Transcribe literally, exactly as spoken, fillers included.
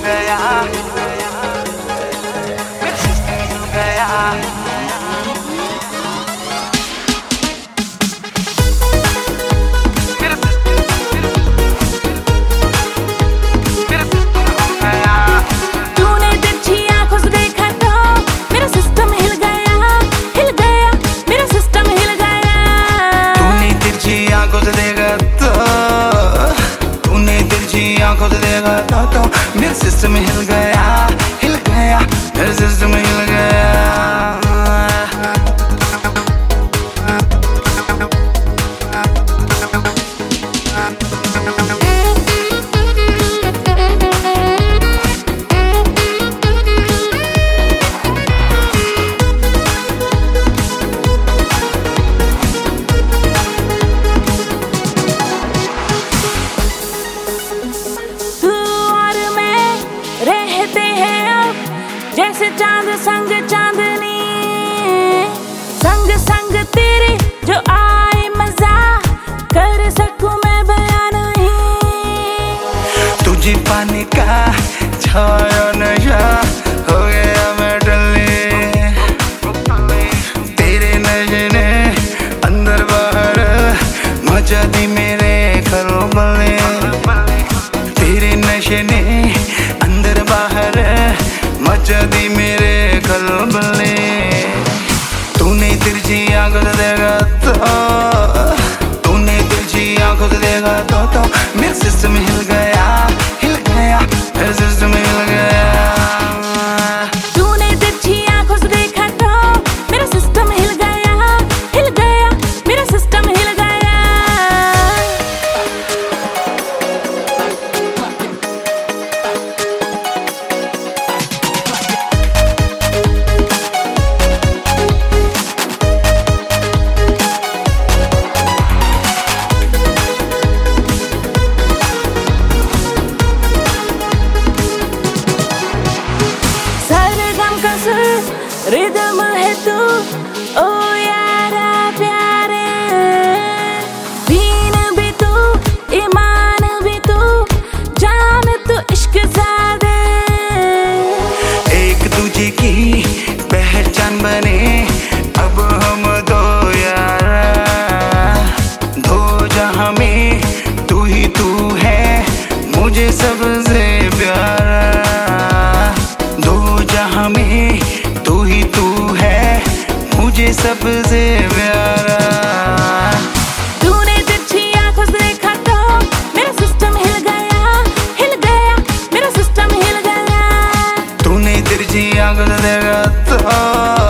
गया, मेरा सिस्टम हिल गया। आंखों से देखा तो तो मेरा सिस्टम हिल गया, हिल गया, मेरा सिस्टम हिल गया। जैसे चांद संग चांदनी, संग संग तेरे जो आए मजा, कर सकूं मैं बयान नहीं। तुझे पाने का छाया नशा हो गया मैं डले, तेरे नशे ने अंदर बाहर मचा दी मेरे खलबले, तेरे नशे ने अंदर बाहर मचा दी मेरे खलबले। तूने तिरछी आंखों से देखा तो, तूने तिरछी आंखों से देखा तो तो मेरा सिस्टम हिल गया, हिल गया, मेरा सिस्टम हिल गया। तूने तिरछी आंखों से देखा तो मेरा सिस्टम हिल गया, हिल गया, मेरा सिस्टम हिल गया। रिदम है तू ओ यारा प्यारे, दीन भी तू ईमान भी तू, जान तू इश्क ज़ादे। एक दूजे की पहचान बने अब हम दो यारा, दो जहां में तू ही तू है मुझे सबसे प्यारा, दो जहां में तू ही तू है मुझे सबसे प्यारा। तूने तिरछी आंखों से देखा तो मेरा सिस्टम हिल गया, हिल गया, मेरा सिस्टम हिल गया। तूने तिरछी आंखों से देखा तो